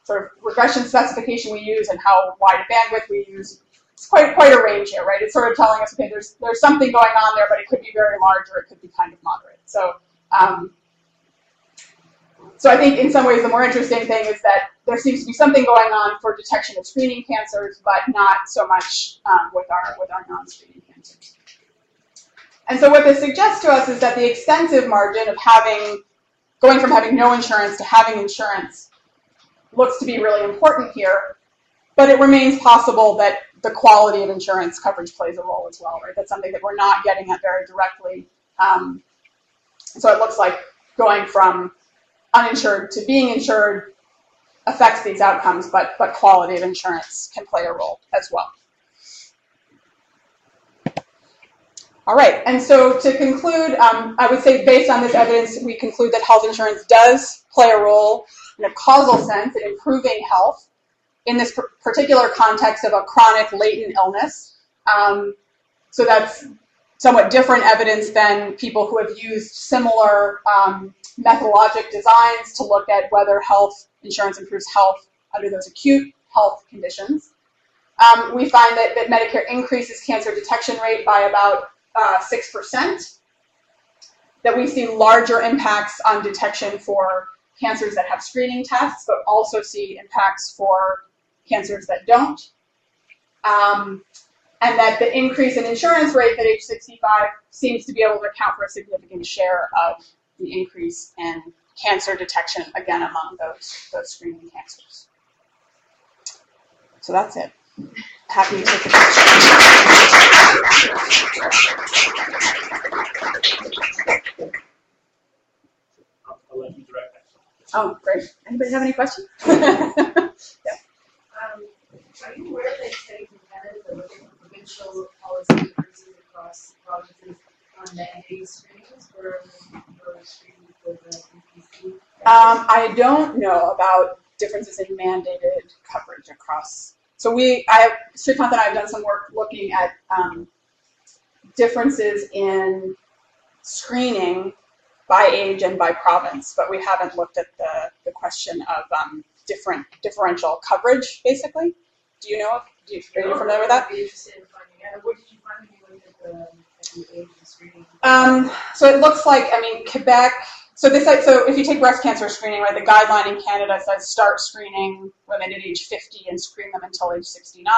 sort of regression specification we use and how wide a bandwidth we use. It's quite a range here, right? It's sort of telling us, okay, there's something going on there, but it could be very large or it could be kind of moderate. So, so I think in some ways the more interesting thing is that there seems to be something going on for detection of screening cancers, but not so much with our non-screening cancers. And so what this suggests to us is that the extensive margin of going from having no insurance to having insurance looks to be really important here, but it remains possible that the quality of insurance coverage plays a role as well, right? That's something that we're not getting at very directly. So it looks like going from uninsured to being insured affects these outcomes, but quality of insurance can play a role as well. All right, and so to conclude, I would say based on this evidence, we conclude that health insurance does play a role in a causal sense in improving health in this particular context of a chronic latent illness. So that's somewhat different evidence than people who have used similar methodologic designs to look at whether health insurance improves health under those acute health conditions. We find that Medicare increases cancer detection rate by about 6%, that we see larger impacts on detection for cancers that have screening tests, but also see impacts for cancers that don't. And that the increase in insurance rate at age 65 seems to be able to account for a significant share of the increase in cancer detection, again, among those screening cancers. So that's it. Happy to take the questions. I'll let you direct that. Oh, great. Anybody have any questions? Yeah. Are you aware that studies in Canada that look at provincial policy differences across provinces on mandated screenings for screening with BPC? I don't know about differences in mandated coverage across. So Srikanth and I have done some work looking at differences in screening by age and by province, but we haven't looked at the question of differential coverage, basically. Do you know? Are you familiar with that? I'd be interested in finding out. What did you find when you looked at the age and screening? So it looks like, Quebec. So if you take breast cancer screening, right, the guideline in Canada says start screening women at age 50 and screen them until age 69.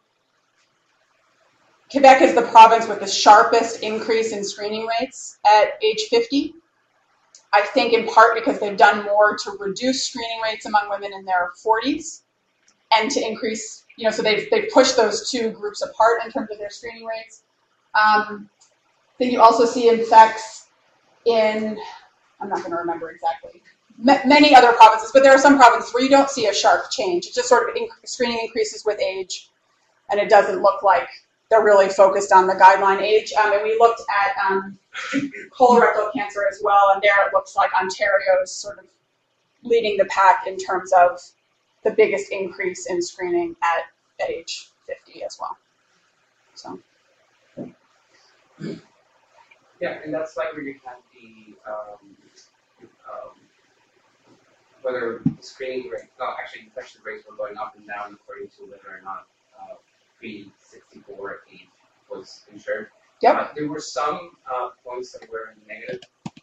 Quebec is the province with the sharpest increase in screening rates at age 50. I think in part because they've done more to reduce screening rates among women in their 40s and to increase, so they've pushed those two groups apart in terms of their screening rates. Then you also see effects in, I'm not going to remember exactly, many other provinces, but there are some provinces where you don't see a sharp change. It's just sort of screening increases with age, and it doesn't look like they're really focused on the guideline age. And we looked at colorectal cancer as well, and there it looks like Ontario is sort of leading the pack in terms of the biggest increase in screening at age 50 as well. So. Yeah, and that's like where you have the whether the screening rate, actually infection rates were going up and down according to whether or not pre-64 age was insured. Yep. There were some points that were negative,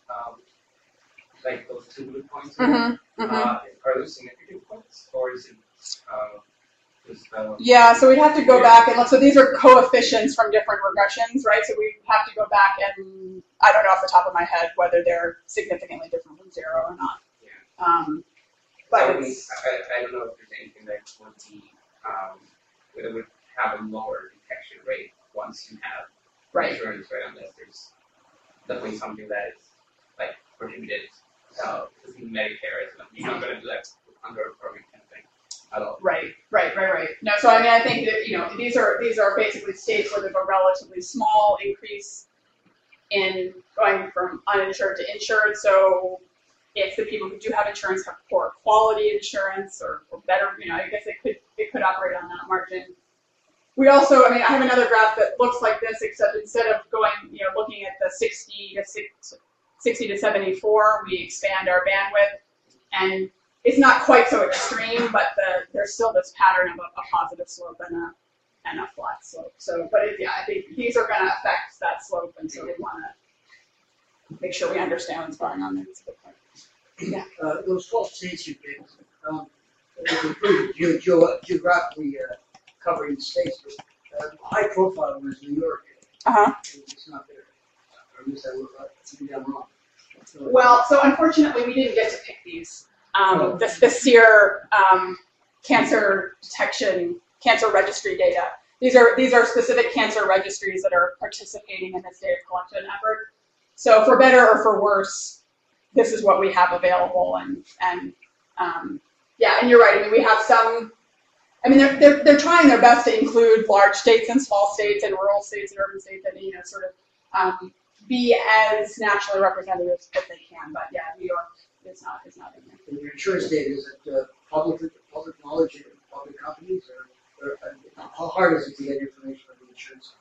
like those 2 bullet points. Mm-hmm. Mm-hmm. Are those significant points, or is it just? Yeah, so we'd have to go back and look. So these are coefficients from different regressions, right? So we have to go back and I don't know off the top of my head whether they're significantly different from 0 or not. Yeah. But I don't know if there's anything that would be that would have a lower detection rate once you have insurance, right? Unless there's definitely something that is like prohibited in Medicare. You're not going to do that under a program kind of thing at all. Right. No, so I think that these are basically states where there's a relatively small increase in going from uninsured to insured. So if the people who do have insurance have poor quality insurance or better, I guess it could operate on that margin. We also, I have another graph that looks like this, except instead of going, looking at the 60 to 74, we expand our bandwidth, and it's not quite so extreme, but there's still this pattern of a positive slope and a flat slope. So, but I think these are going to affect that slope, and so we want to make sure we understand what's going on there. That's a good point. Yeah. Those 12 states you picked, geographically covering the states, but high profile was New York. It's not there. Or at least I look like I'm wrong. Well, so unfortunately, we didn't get to pick these. The SEER cancer detection, cancer registry data. These are specific cancer registries that are participating in this data collection effort. So for better or for worse, this is what we have available. And you're right. I mean, we have some. I mean, they're trying their best to include large states and small states and rural states and urban states, and sort of be as nationally representative as they can. But yeah, New York is not in there. And your insurance data, is it public knowledge of public companies, or how hard is it to get information from the insurance?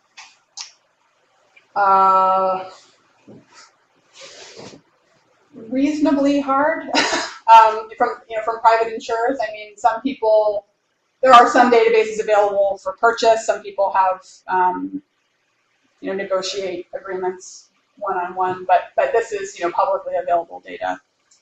Reasonably hard from private insurers. I mean, some people, there are some databases available for purchase. Some people have negotiate agreements one-on-one, but this is publicly available data.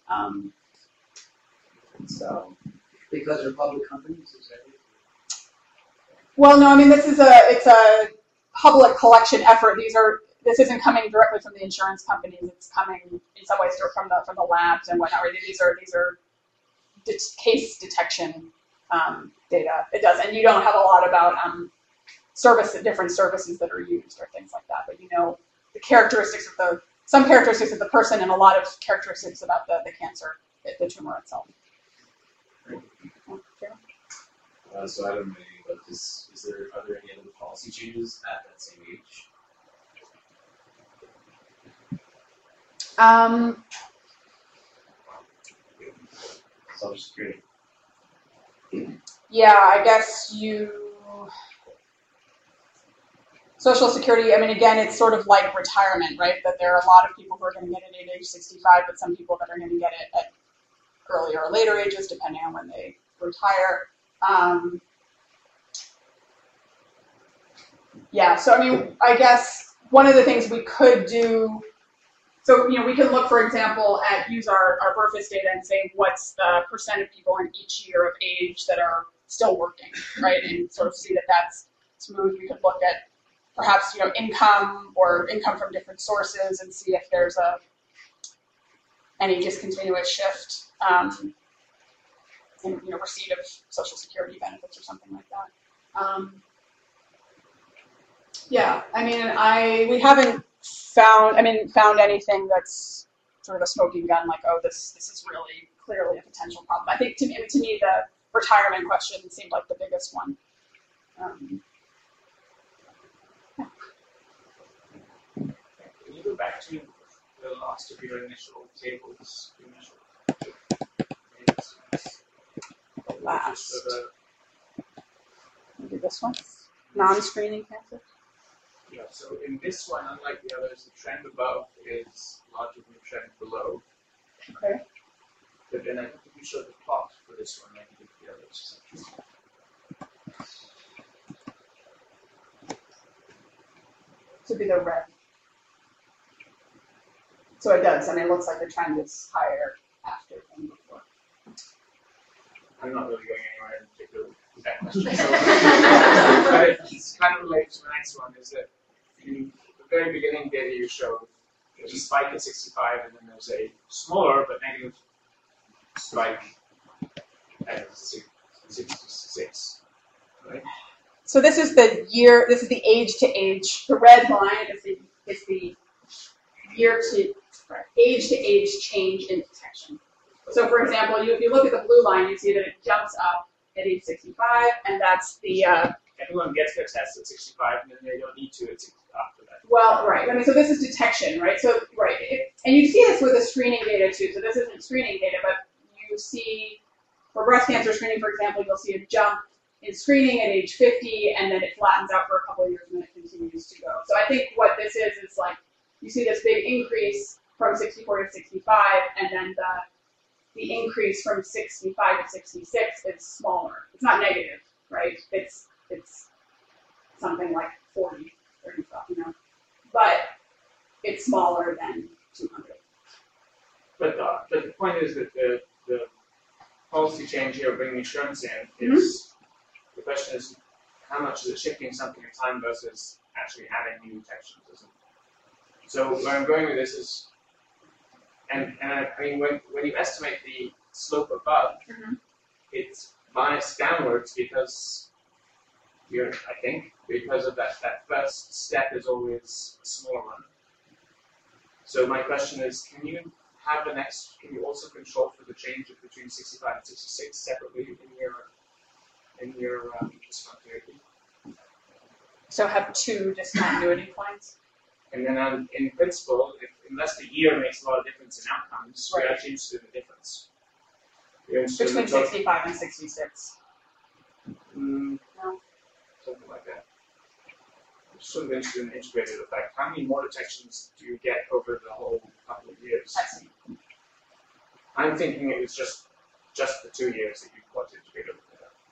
So because they're public companies, is that it? Well, no, I mean it's a public collection effort. This isn't coming directly from the insurance companies. It's coming in some ways from the labs and whatnot. Right? These are case detection data. It does, and you don't have a lot about different services that are used or things like that. But the characteristics of some characteristics of the person and a lot of characteristics about the cancer, the tumor itself. So I don't know anything about this. Are there any other policy changes at that same age? Social Security. Yeah, I guess Social Security, I mean, again, it's sort of like retirement, right? That there are a lot of people who are going to get it at age 65, but some people that are going to get it at earlier or later ages, depending on when they retire. So I mean, I guess one of the things we could do, so we can look, for example, use our Burfus data and say what's the percent of people in each year of age that are still working, right? And sort of see that that's smooth. We could look at perhaps income or income from different sources and see if there's any discontinuous shift in receipt of Social Security benefits or something like that. I mean, we haven't found anything that's sort of a smoking gun, like, oh, this is really clearly a potential problem. I think to me the retirement question seemed like the biggest one. Can you go back to the last of your initial tables? Maybe this one? Non-screening cancer? Yeah, so in this one, unlike the others, the trend above is larger than the trend below. Okay. But then I think if you show the plot for this one, like you did the others. To be the red. So it does. I mean, it looks like the trend is higher after than before. I'm not really going anywhere in particular with that question. But it's kind of related to the next one, is that the very beginning data you showed, there's a spike at 65, and then there's a smaller but negative spike at 66, right? So this is the year. This is the age to age. The red line is the year to age change in detection. So, for example, if you look at the blue line, you see that it jumps up at age 65, and that's the. Everyone gets their test at 65, and then they don't need to after that. Well, right. I mean, so this is detection, right? So, right, and you see this with the screening data too. So this isn't screening data, but you see for breast cancer screening, for example, you'll see a jump in screening at age 50, and then it flattens out for a couple of years, and then it continues to go. So I think what this is like you see this big increase from 64 to 65, and then the increase from 65 to 66 is smaller. It's not negative, right? It's something like 40, 35, but it's smaller than 200. But the point is that the policy change here, bringing insurance in, is the question is how much is it shifting something in time versus actually adding new detections? So where I'm going with this is, and I mean when you estimate the slope above, it's biased downwards because because of that first step is always a small one. So my question is, can you also control for the change between 65 and 66 separately in your discontinuity? So have two discontinuity points? And then in principle, unless the year makes a lot of difference in outcomes, we're actually interested in the difference. Between 65 and 66? No. Something like that. I'm sort of interested in the integrated effect. How many more detections do you get over the whole couple of years? I see. I'm thinking it was just the 2 years that you want to integrate over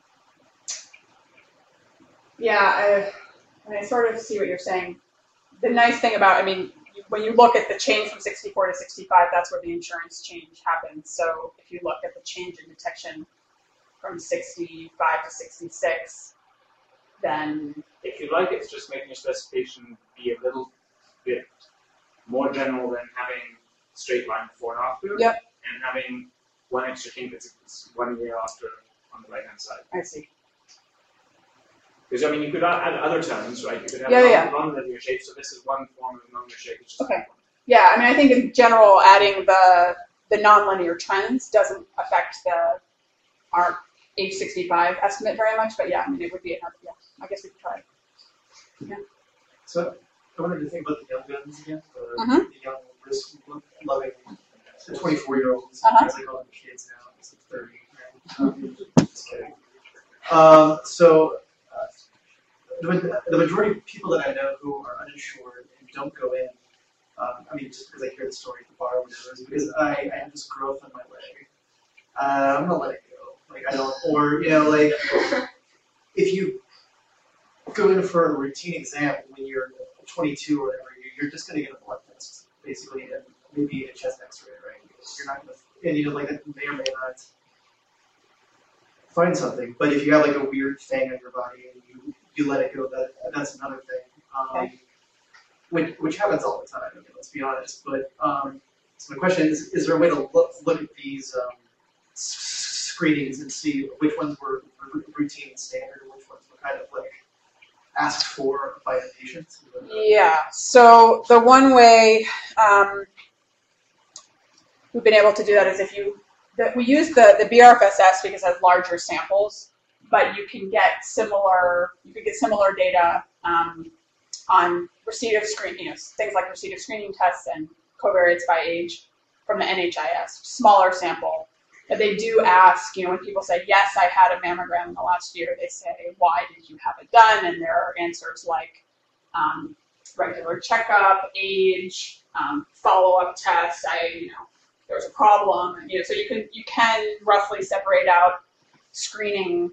there. Yeah, I sort of see what you're saying. The nice thing about, when you look at the change from 64 to 65, that's where the insurance change happens. So if you look at the change in detection from 65 to 66, then... If you like, it's just making your specification be a little bit more general than having straight line before and after, Yep. and having one extra thing that's 1 year after on the right-hand side. I see. Because, you could add other terms, right? You could have non-linear shape, so this is one form of non-linear shape. Which is okay. Yeah, I think in general, adding the nonlinear trends doesn't affect our age 65 estimate very much, but yeah, it would be enough. Yeah, I guess we could try it. Yeah. So I wanted to think about the young guns again, the young risk-loving, the 24-year-olds. I call them kids now. It's like 30. Right? Just kidding. The majority of people that I know who are uninsured and don't go in, just because I hear the story at the bar or whatever, is because I have this growth on my leg. I'm gonna let it go. I don't, or if you go in for a routine exam when you're 22 or whatever, you're just gonna get a blood test, basically, and maybe a chest X-ray, right? You're not gonna, and that may or may not find something. But if you have a weird thing on your body and you let it go, that's another thing, which happens all the time. Let's be honest. But so my question is there a way to look at these screenings and see which ones were routine and standard, and which ones were kind of asked for by the patient? Yeah. So the one way we've been able to do that is we use the BRFSS because it has larger samples, but you can get similar data on receipt of things like receipt of screening tests and covariates by age from the NHIS, smaller sample. But they do ask, when people say, yes, I had a mammogram in the last year, they say, why did you have it done? And there are answers like regular checkup, age, follow-up tests, there was a problem. So you can roughly separate out screening,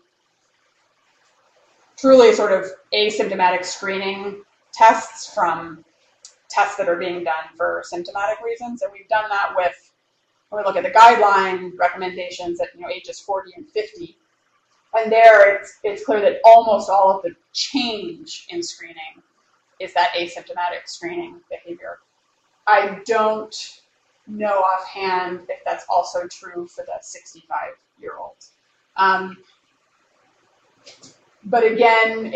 truly sort of asymptomatic screening tests from tests that are being done for symptomatic reasons. And we've done that when we look at the guideline recommendations at ages 40 and 50. And there it's clear that almost all of the change in screening is that asymptomatic screening behavior. I don't know offhand if that's also true for the 65-year-olds. But again,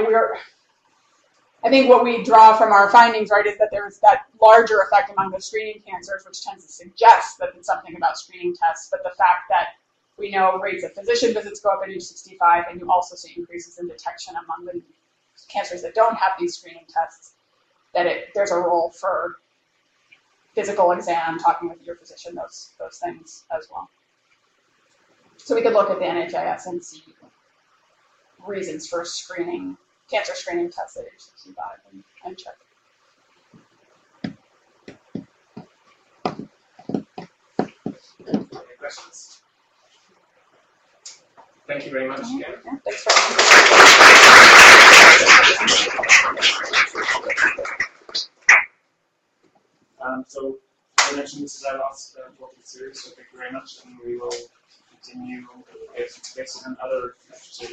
I think what we draw from our findings, right, is that there's that larger effect among the screening cancers, which tends to suggest that it's something about screening tests. But the fact that we know rates of physician visits go up at age 65, and you also see increases in detection among the cancers that don't have these screening tests, that there's a role for physical exam, talking with your physician, those things as well. So we could look at the NHIS and see reasons for cancer screening tests at age 65 and check. questions? Thank you very much again. Yeah, thanks for So, as I mentioned, this is our last talking series, so thank you very much, and we will continue based on other lectures.